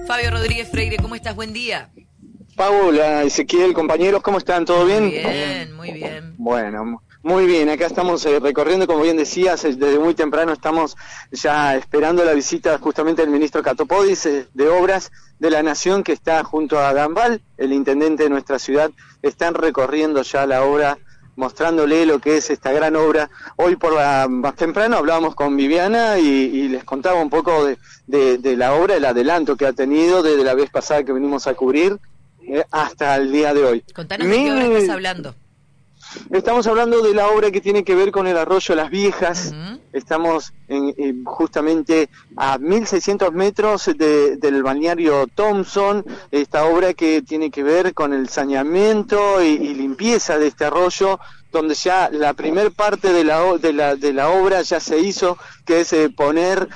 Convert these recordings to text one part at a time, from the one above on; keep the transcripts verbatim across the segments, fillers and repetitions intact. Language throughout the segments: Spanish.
Fabio Rodríguez Freire, ¿cómo estás? Buen día. Paula, Ezequiel, compañeros, ¿cómo están? ¿Todo bien? Muy bien, muy bien. Bueno, muy bien, acá estamos eh, recorriendo, como bien decías, eh, desde muy temprano estamos ya esperando la visita justamente del ministro Catopodis eh, de Obras de la Nación, que está junto a Gambal, el intendente de nuestra ciudad. Están recorriendo ya la obra, mostrándole lo que es esta gran obra. Hoy por la, más temprano hablábamos con Viviana y, y les contaba un poco de, de, de la obra, el adelanto que ha tenido desde la vez pasada que venimos a cubrir eh, hasta el día de hoy. Contanos de qué obra estás hablando. Estamos hablando de la obra que tiene que ver con el arroyo Las Viejas. Uh-huh. Estamos en, en, justamente a mil seiscientos metros de, del balneario Thompson. Esta obra que tiene que ver con el saneamiento y, y limpieza de este arroyo, donde ya la primer parte de la, de la, de la obra ya se hizo, que es eh, poner...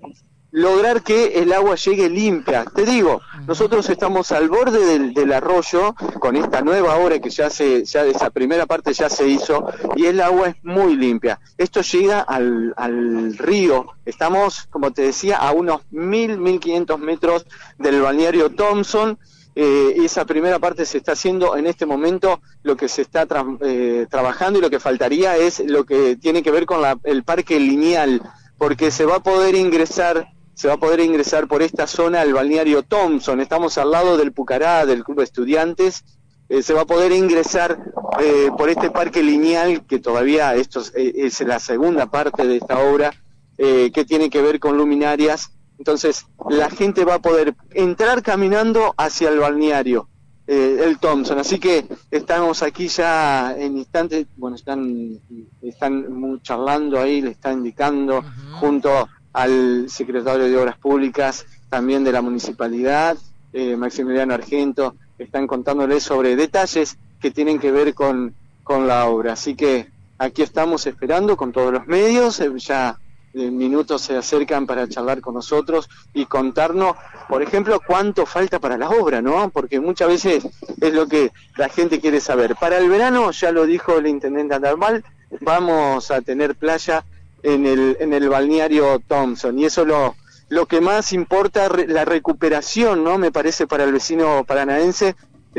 lograr que el agua llegue limpia. Te digo, nosotros estamos al borde del, del arroyo con esta nueva obra que ya se, ya esa primera parte ya se hizo y el agua es muy limpia. Esto llega al, al río. Estamos, como te decía, a unos mil, mil quinientos metros del balneario Thompson. Eh, y esa primera parte se está haciendo en este momento. Lo que se está tra- eh, trabajando y lo que faltaría es lo que tiene que ver con la, el parque lineal, porque se va a poder ingresar se va a poder ingresar por esta zona al balneario Thompson. Estamos al lado del Pucará, del Club de Estudiantes. Eh, se va a poder ingresar eh, por este parque lineal, que todavía esto es, eh, es la segunda parte de esta obra, eh, que tiene que ver con luminarias. Entonces, la gente va a poder entrar caminando hacia el balneario, eh, el Thompson. Así que estamos aquí ya en instantes, bueno, están, están charlando ahí, le está indicando, uh-huh, junto al secretario de Obras Públicas, también de la Municipalidad, eh, Maximiliano Argento, están contándoles sobre detalles que tienen que ver con, con la obra. Así que aquí estamos esperando con todos los medios, eh, ya en minutos se acercan para charlar con nosotros y contarnos, por ejemplo, cuánto falta para la obra, ¿no? Porque muchas veces es lo que la gente quiere saber. Para el verano, ya lo dijo el intendente Andarmal, vamos a tener playa en el en el balneario Thompson, y eso lo lo que más importa, re, la recuperación, ¿no? Me parece, para el vecino paranaense,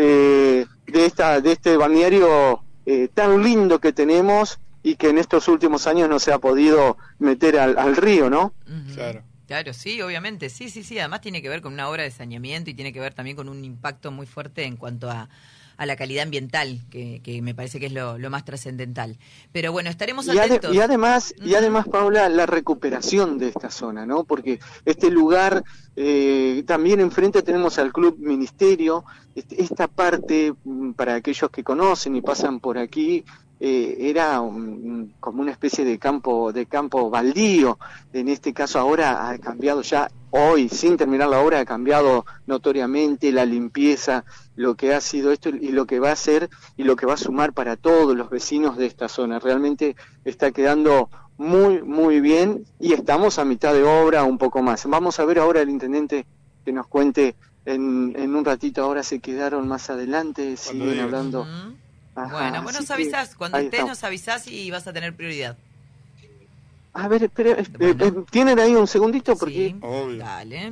eh, de esta de este balneario eh, tan lindo que tenemos y que en estos últimos años no se ha podido meter al, al río, ¿no? Uh-huh. Claro. Claro, sí, obviamente, sí, sí, sí, además tiene que ver con una obra de saneamiento y tiene que ver también con un impacto muy fuerte en cuanto a a la calidad ambiental, que, que me parece que es lo, lo más trascendental. Pero bueno, estaremos y atentos. Ade- y además, uh-huh, y además, Paula, la recuperación de esta zona, ¿no? Porque este lugar, eh, también enfrente tenemos al Club Ministerio. Este, esta parte, para aquellos que conocen y pasan por aquí, eh, era un, como una especie de campo de campo baldío. En este caso ahora ha cambiado ya, hoy, sin terminar la obra, ha cambiado notoriamente la limpieza, lo que ha sido esto y lo que va a ser y lo que va a sumar para todos los vecinos de esta zona. Realmente está quedando muy, muy bien y estamos a mitad de obra, un poco más. Vamos a ver ahora el intendente que nos cuente en, en un ratito. Ahora se quedaron más adelante, siguen hablando. Uh-huh. Ajá, bueno, vos nos avisás, cuando estés estamos. Nos avisás y vas a tener prioridad. A ver, espera, bueno. eh, ¿tienen ahí un segundito? Porque... Sí, obvio. Dale.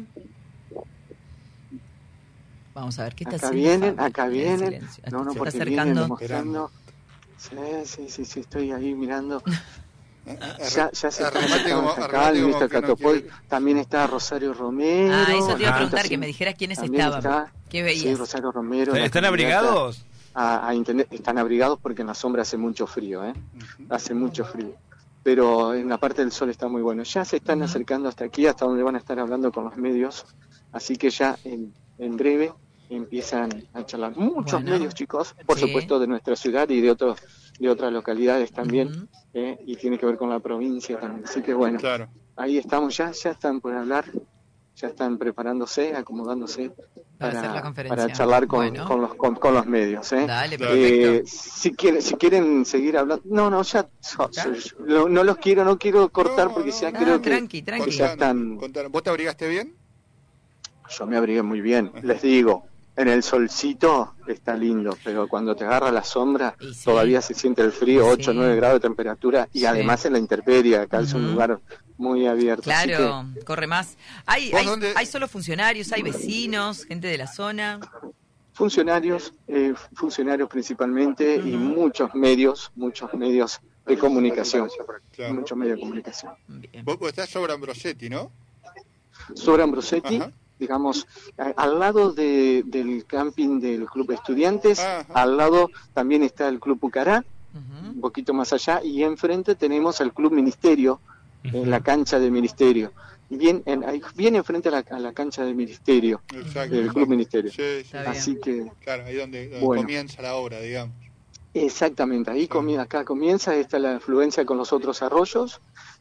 Vamos a ver qué está acá haciendo. Vienen, Fabio. acá vienen, no, no, se porque está acercando. Vienen mostrando. Sí, sí, sí, sí, estoy ahí mirando. Ya, ya se está acá, el ministro Catopodis, también está Rosario Romero. Ah, eso te iba a ah, preguntar, sí, que me dijeras quiénes estaban. Está, ¿qué veías? Sí, Rosario Romero. ¿Están abrigados? A, a internet, están abrigados porque en la sombra hace mucho frío, ¿eh? Uh-huh. Hace mucho frío. Pero en la parte del sol está muy bueno. Ya se están uh-huh. acercando hasta aquí, hasta donde van a estar hablando con los medios. Así que ya en, en breve empiezan a charlar muchos bueno, medios, chicos, por sí. supuesto, de nuestra ciudad y de otros de otras localidades también, uh-huh. eh, y tiene que ver con la provincia también. Así que bueno, claro. Ahí estamos ya, ya están por hablar, ya están preparándose, acomodándose para, para, para charlar con, bueno. con, los, con, con los medios. ¿eh? Dale, eh, si, quieren, si quieren seguir hablando, no, no, ya, ¿Ya? No, no los quiero, no quiero cortar no, porque ya no, creo no, que, tranqui, tranqui. que ya están... Contanos, ¿vos te abrigaste bien? Yo me abrigué muy bien, les digo. en el solcito está lindo, pero cuando te agarra la sombra sí. todavía se siente el frío, ocho o sí. nueve grados de temperatura y sí. además en la intemperie, acá uh-huh. es un lugar muy abierto. Claro, que... corre más. ¿Hay, hay, ¿Hay solo funcionarios, hay vecinos, gente de la zona? Funcionarios, eh, funcionarios principalmente uh-huh. y muchos medios, muchos medios de comunicación, claro. muchos medios de comunicación. Bien. Vos estás sobre Ambrosetti, ¿no? Sobre Ambrosetti. Ajá. Digamos, al lado de, del camping del Club Estudiantes, Ajá. al lado también está el Club Pucará, uh-huh. un poquito más allá, y enfrente tenemos el Club Ministerio, uh-huh. en la cancha del Ministerio. Bien, en, bien enfrente a la, a la cancha del Ministerio, Exacto. del Club Ministerio. Sí, sí. Así que... Claro, ahí donde, donde bueno. comienza la obra, digamos. Exactamente, ahí sí. comienza, acá comienza esta la afluencia con los otros arroyos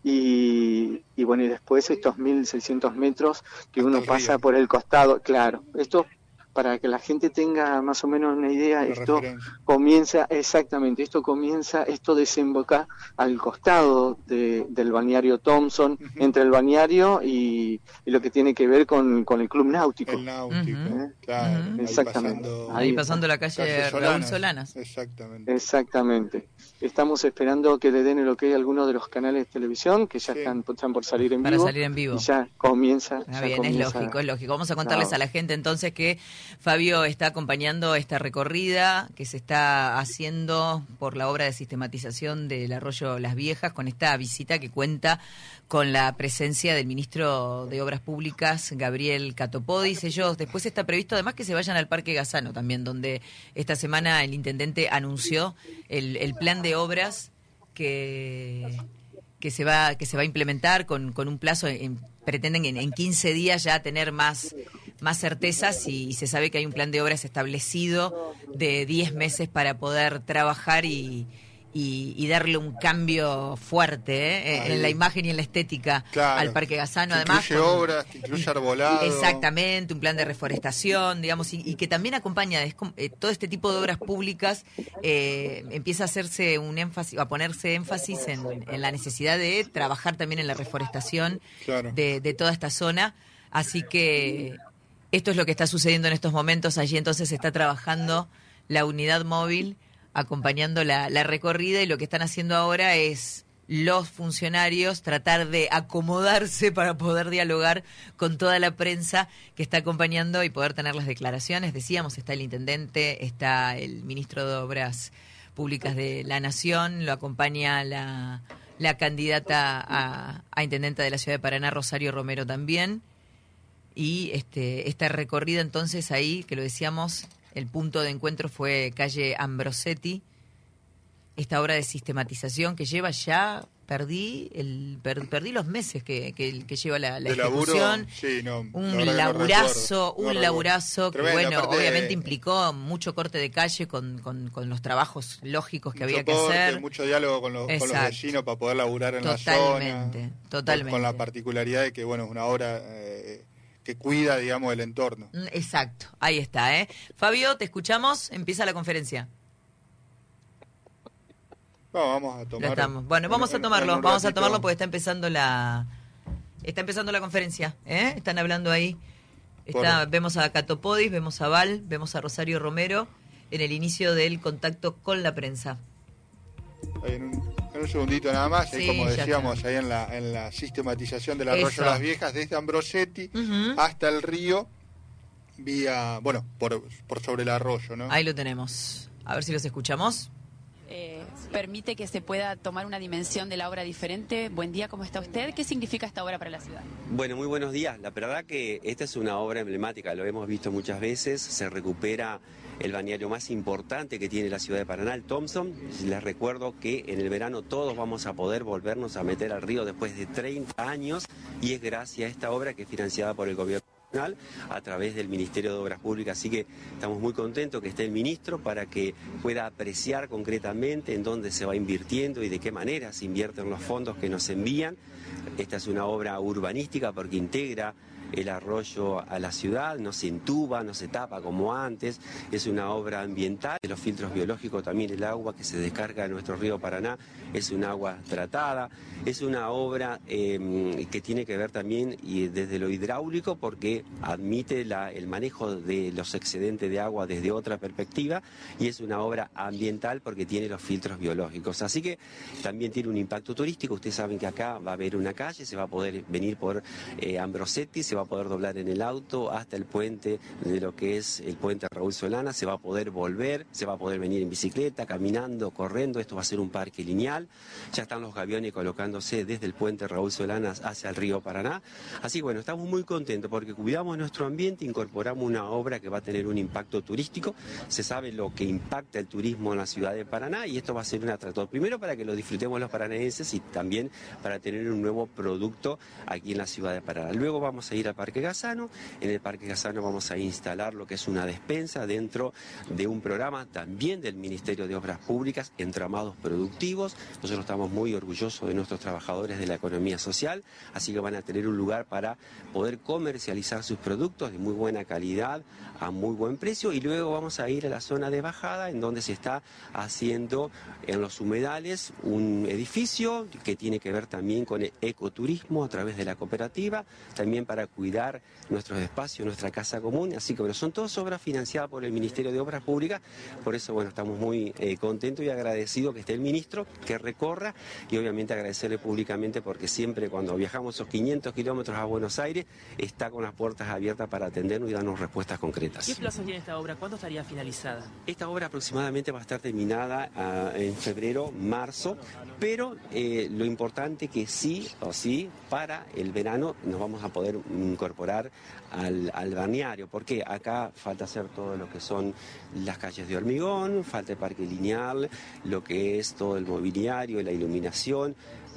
y, y bueno, y después estos mil seiscientos metros que Hasta uno pasa río. Por el costado, claro, esto para que la gente tenga más o menos una idea, la esto referencia. comienza, exactamente, esto comienza, esto desemboca al costado de, del balneario Thompson, uh-huh. entre el balneario y, y lo que tiene que ver con, con el club náutico. El náutico, uh-huh. claro. Uh-huh. Exactamente. Ahí pasando, ahí pasando la calle, calle Solanas. Raúl Solanas. Exactamente. Exactamente. Estamos esperando que le den el ok a algunos de los canales de televisión que ya sí. están, están por salir en Para vivo. Para salir en vivo. Y ya comienza. Ah, ya bien, comienza. Es lógico, es lógico. Vamos a contarles no. a la gente entonces que Fabio está acompañando esta recorrida que se está haciendo por la obra de sistematización del arroyo Las Viejas, con esta visita que cuenta con la presencia del ministro de Obras Públicas, Gabriel Catopodis. Ellos, después está previsto además que se vayan al Parque Gazano también, donde esta semana el intendente anunció el, el plan de obras que, que se va que se va a implementar con, con un plazo, en, pretenden en, en quince días ya tener más, más certezas y, y se sabe que hay un plan de obras establecido de diez meses para poder trabajar y... Y, y darle un cambio fuerte ¿eh? en la imagen y en la estética claro. al Parque Gazano. Que además incluye con, obras, que incluye arbolado. Exactamente, un plan de reforestación, digamos, y, y que también acompaña es, eh, todo este tipo de obras públicas, eh, empieza a hacerse un énfasis, a ponerse énfasis en, en la necesidad de trabajar también en la reforestación claro. de, de toda esta zona. Así que esto es lo que está sucediendo en estos momentos. Allí entonces se está trabajando la unidad móvil acompañando la, la recorrida, y lo que están haciendo ahora es los funcionarios tratar de acomodarse para poder dialogar con toda la prensa que está acompañando y poder tener las declaraciones. Decíamos, está el intendente, está el ministro de Obras Públicas de la Nación, lo acompaña la, la candidata a, a intendenta de la ciudad de Paraná, Rosario Romero, también. Y este esta recorrida entonces ahí, que lo decíamos, el punto de encuentro fue calle Ambrosetti, esta obra de sistematización que lleva ya, perdí el per, perdí los meses que, que, que lleva la, la ejecución. Sí, no, un laburazo, no un no laburazo que, Tremenda, bueno, obviamente de... implicó mucho corte de calle con, con, con los trabajos lógicos que mucho había que corte, hacer. Mucho diálogo con los, con los vecinos para poder laburar en totalmente, la zona. Totalmente, con la particularidad de que, bueno, es una obra... Eh, que cuida, digamos, el entorno. Exacto, ahí está, ¿eh? Fabio, te escuchamos, empieza la conferencia. No, vamos a tomar. Estamos. Bueno, vamos en, a tomarlo, en vamos ratito. a tomarlo porque está empezando la está empezando la conferencia, ¿eh? Están hablando ahí. Está, Por... Vemos a Catopodis, vemos a Val, vemos a Rosario Romero en el inicio del contacto con la prensa. En un, en un segundito nada más, sí, ahí, como decíamos, ahí en la, en la sistematización del arroyo Las Viejas, desde Ambrosetti uh-huh. hasta el río, vía, bueno, por, por sobre el arroyo, ¿no? Ahí lo tenemos. A ver si los escuchamos. Eh, permite que se pueda tomar una dimensión de la obra diferente. Buen día, ¿cómo está usted? ¿Qué significa esta obra para la ciudad? Bueno, muy buenos días. La verdad que esta es una obra emblemática, lo hemos visto muchas veces, se recupera el balneario más importante que tiene la ciudad de Paraná, el Thompson. Les recuerdo que en el verano todos vamos a poder volvernos a meter al río después de treinta años, y es gracias a esta obra que es financiada por el gobierno nacional a través del Ministerio de Obras Públicas. Así que estamos muy contentos que esté el ministro para que pueda apreciar concretamente en dónde se va invirtiendo y de qué manera se invierten los fondos que nos envían. Esta es una obra urbanística porque integra el arroyo a la ciudad, no se entuba, no se tapa como antes, es una obra ambiental, los filtros biológicos, también el agua que se descarga en nuestro río Paraná es un agua tratada, es una obra eh, que tiene que ver también y desde lo hidráulico porque admite la, el manejo de los excedentes de agua desde otra perspectiva y es una obra ambiental porque tiene los filtros biológicos, así que también tiene un impacto turístico. Ustedes saben que acá va a haber una calle, se va a poder venir por eh, Ambrosetti, se va a poder doblar en el auto hasta el puente de lo que es el puente Raúl Solana, se va a poder volver, se va a poder venir en bicicleta, caminando, corriendo, esto va a ser un parque lineal, ya están los gaviones colocándose desde el puente Raúl Solana hacia el río Paraná, así que bueno, estamos muy contentos porque cuidamos nuestro ambiente, incorporamos una obra que va a tener un impacto turístico, se sabe lo que impacta el turismo en la ciudad de Paraná y esto va a ser un atractor, primero para que lo disfrutemos los paranaenses y también para tener un nuevo producto aquí en la ciudad de Paraná. Luego vamos a ir al Parque Gazano, en el Parque Gazano vamos a instalar lo que es una despensa dentro de un programa también del Ministerio de Obras Públicas, Entramados Productivos. Nosotros estamos muy orgullosos de nuestros trabajadores de la economía social, así que van a tener un lugar para poder comercializar sus productos de muy buena calidad, a muy buen precio, y luego vamos a ir a la zona de bajada en donde se está haciendo en los humedales un edificio que tiene que ver también con el ecoturismo a través de la cooperativa, también para cuidar nuestros espacios, nuestra casa común, así que bueno, son todas obras financiadas por el Ministerio de Obras Públicas, por eso bueno, estamos muy eh, contentos y agradecidos que esté el ministro, que recorra y obviamente agradecerle públicamente porque siempre cuando viajamos esos quinientos kilómetros a Buenos Aires está con las puertas abiertas para atendernos y darnos respuestas concretas. ¿Qué plazo tiene esta obra? ¿Cuándo estaría finalizada? Esta obra aproximadamente va a estar terminada uh, en febrero, marzo, pero eh, lo importante que sí o sí para el verano nos vamos a poder incorporar al, al balneario, porque acá falta hacer todo lo que son las calles de hormigón, falta el parque lineal, lo que es todo el mobiliario, la iluminación,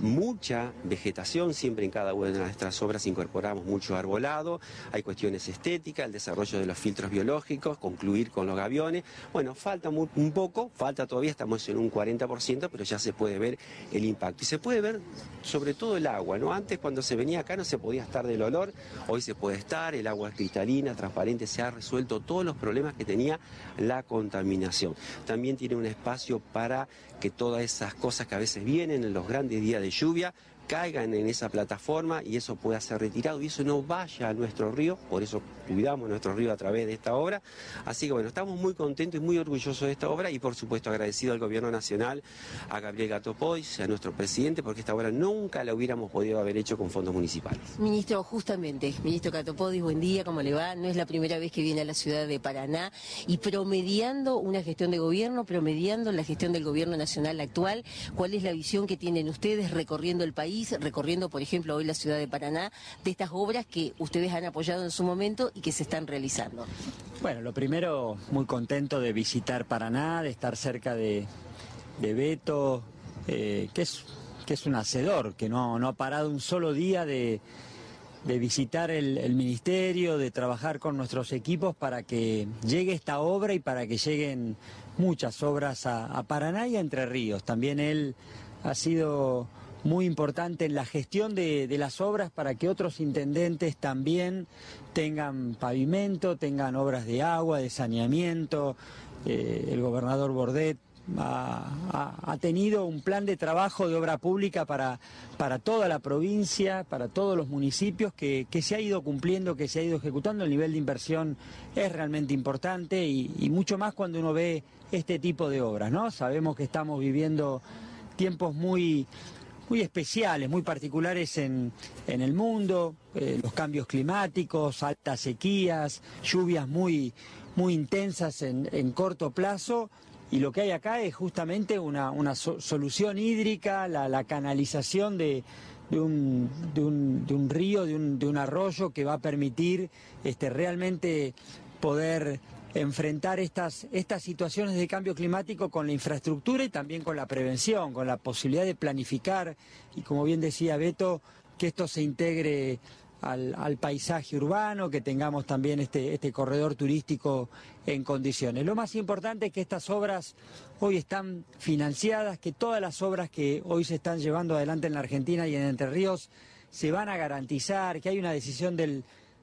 mucha vegetación, siempre en cada una de nuestras obras incorporamos mucho arbolado, hay cuestiones estéticas, el desarrollo de los filtros biológicos, concluir con los gaviones, bueno, falta muy, un poco, falta todavía, estamos en un cuarenta por ciento, pero ya se puede ver el impacto y se puede ver sobre todo el agua, ¿no? Antes cuando se venía acá no se podía estar del olor, hoy se puede estar, el agua es cristalina, transparente, se ha resuelto todos los problemas que tenía la contaminación. También tiene un espacio para que todas esas cosas que a veces vienen en los grandes días de lluvia caigan en esa plataforma y eso pueda ser retirado y eso no vaya a nuestro río, por eso cuidamos nuestro río a través de esta obra, así que bueno, estamos muy contentos y muy orgullosos de esta obra y por supuesto agradecido al Gobierno Nacional, a Gabriel Gatopois, a nuestro presidente, porque esta obra nunca la hubiéramos podido haber hecho con fondos municipales. Ministro, justamente, ministro Gatopois, buen día, ¿cómo le va? No es la primera vez que viene a la ciudad de Paraná y promediando una gestión de gobierno, promediando la gestión del Gobierno Nacional actual, ¿cuál es la visión que tienen ustedes recorriendo el país, recorriendo, por ejemplo, hoy la ciudad de Paraná, de estas obras que ustedes han apoyado en su momento y que se están realizando? Bueno, lo primero, muy contento de visitar Paraná, de estar cerca de, de Beto, eh, que es, que es un hacedor, que no, no ha parado un solo día de, de visitar el, el ministerio, de trabajar con nuestros equipos para que llegue esta obra y para que lleguen muchas obras a, a Paraná y a Entre Ríos. También él ha sido muy importante en la gestión de, de las obras para que otros intendentes también tengan pavimento, tengan obras de agua, de saneamiento. Eh, el gobernador Bordet ha, ha, ha tenido un plan de trabajo de obra pública para, para toda la provincia, para todos los municipios, que, que se ha ido cumpliendo, que se ha ido ejecutando. El nivel de inversión es realmente importante y, y mucho más cuando uno ve este tipo de obras, ¿no? Sabemos que estamos viviendo tiempos muy... muy especiales, muy particulares en, en el mundo, eh, los cambios climáticos, altas sequías, lluvias muy, muy intensas en, en corto plazo, y lo que hay acá es justamente una, una so- solución hídrica, la, la canalización de, de, un, de, un, de un río, de un, de un arroyo que va a permitir este, realmente poder enfrentar estas, estas situaciones de cambio climático con la infraestructura y también con la prevención, con la posibilidad de planificar y, como bien decía Beto, que esto se integre al, al paisaje urbano, que tengamos también este, este corredor turístico en condiciones. Lo más importante es que estas obras hoy están financiadas, que todas las obras que hoy se están llevando adelante en la Argentina y en Entre Ríos se van a garantizar, que hay una decisión del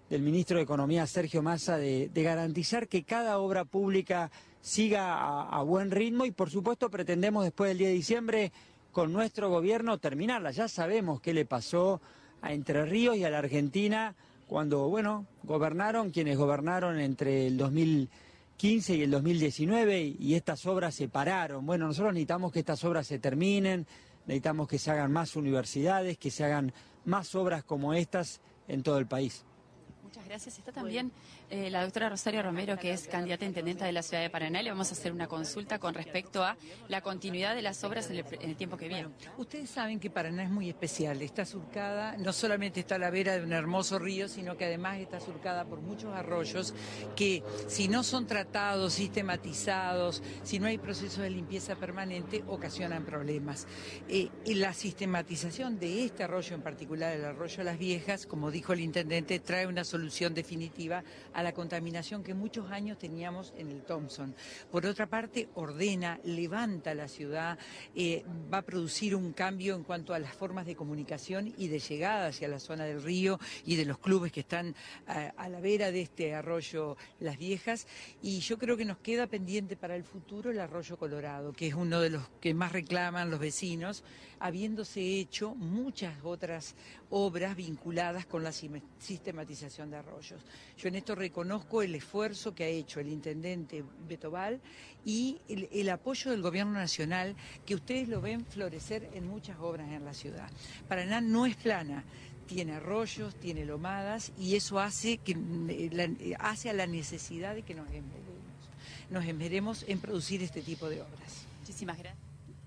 del ministro de Economía, Sergio Massa, de, de garantizar que cada obra pública siga a, a buen ritmo y, por supuesto, pretendemos después del diez de diciembre, con nuestro gobierno, terminarla. Ya sabemos qué le pasó a Entre Ríos y a la Argentina cuando, bueno, gobernaron quienes gobernaron entre el dos mil quince y el dos mil diecinueve y estas obras se pararon. Bueno, nosotros necesitamos que estas obras se terminen, necesitamos que se hagan más universidades, que se hagan más obras como estas en todo el país. Muchas gracias. Está también eh, la doctora Rosario Romero, que es candidata a intendenta de la ciudad de Paraná. Le vamos a hacer una consulta con respecto a la continuidad de las obras en el, en el tiempo que viene. Bueno, ustedes saben que Paraná es muy especial. Está surcada, no solamente está a la vera de un hermoso río, sino que además está surcada por muchos arroyos que, si no son tratados, sistematizados, si no hay procesos de limpieza permanente, ocasionan problemas. Eh, y la sistematización de este arroyo en particular, el arroyo Las Viejas, como dijo el intendente, trae una solución definitiva a la contaminación que muchos años teníamos en el Thompson. Por otra parte, ordena, levanta la ciudad, eh, va a producir un cambio en cuanto a las formas de comunicación y de llegada hacia la zona del río y de los clubes que están a, a la vera de este arroyo Las Viejas. Y yo creo que nos queda pendiente para el futuro el arroyo Colorado, que es uno de los que más reclaman los vecinos, habiéndose hecho muchas otras obras vinculadas con la sistematización de arroyos. Yo en esto reconozco el esfuerzo que ha hecho el intendente Beto Val y el, el apoyo del gobierno nacional, que ustedes lo ven florecer en muchas obras en la ciudad. Paraná no es plana, tiene arroyos, tiene lomadas, y eso hace, que, la, hace a la necesidad de que nos esmeremos, nos esmeremos en producir este tipo de obras. Muchísimas gracias.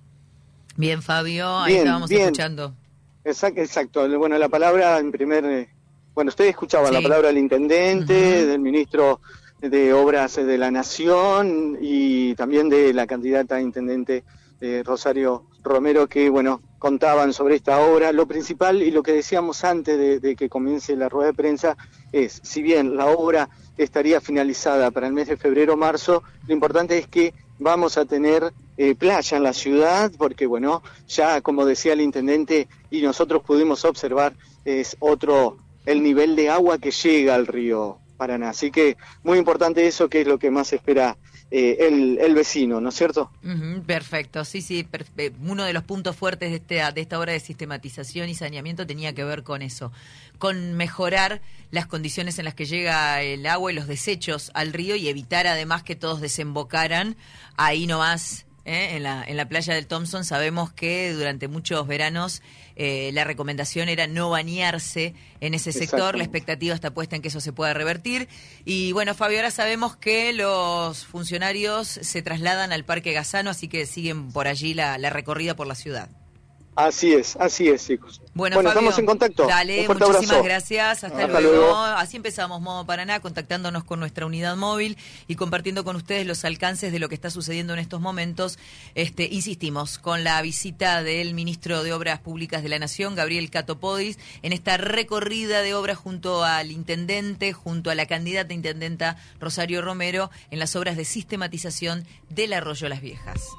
Bien, Fabio, ahí bien, estábamos bien. escuchando. Exacto, exacto. Bueno, la palabra en primer... Bueno, ustedes escuchaban Sí. la palabra del intendente, Uh-huh. del ministro de Obras de la Nación y también de la candidata a intendente eh, Rosario Romero, que, bueno, contaban sobre esta obra. Lo principal y lo que decíamos antes de, de que comience la rueda de prensa es, si bien la obra estaría finalizada para el mes de febrero o marzo, lo importante es que vamos a tener eh, playa en la ciudad, porque, bueno, ya como decía el intendente y nosotros pudimos observar, es otro el nivel de agua que llega al río Paraná. Así que muy importante eso, que es lo que más espera eh, el, el vecino, ¿no es cierto? Uh-huh, perfecto, sí, sí. Perfe- uno de los puntos fuertes de, este, de esta obra de sistematización y saneamiento tenía que ver con eso, con mejorar las condiciones en las que llega el agua y los desechos al río y evitar además que todos desembocaran ahí nomás. ¿Eh? En la, en la playa del Thompson. Sabemos que durante muchos veranos eh, la recomendación era no bañarse en ese sector. La expectativa está puesta en que eso se pueda revertir. Y bueno, Fabio, ahora sabemos que los funcionarios se trasladan al Parque Gazano, así que siguen por allí la, la recorrida por la ciudad. Así es, así es, chicos. Bueno, bueno Fabio, estamos en contacto. Dale, Un fuerte muchísimas abrazo. gracias. Hasta, Hasta luego. luego. Así empezamos Modo Paraná, contactándonos con nuestra unidad móvil y compartiendo con ustedes los alcances de lo que está sucediendo en estos momentos. Este, insistimos, con la visita del ministro de Obras Públicas de la Nación, Gabriel Catopodis, en esta recorrida de obras junto al intendente, junto a la candidata a intendenta Rosario Romero, en las obras de sistematización del arroyo Las Viejas.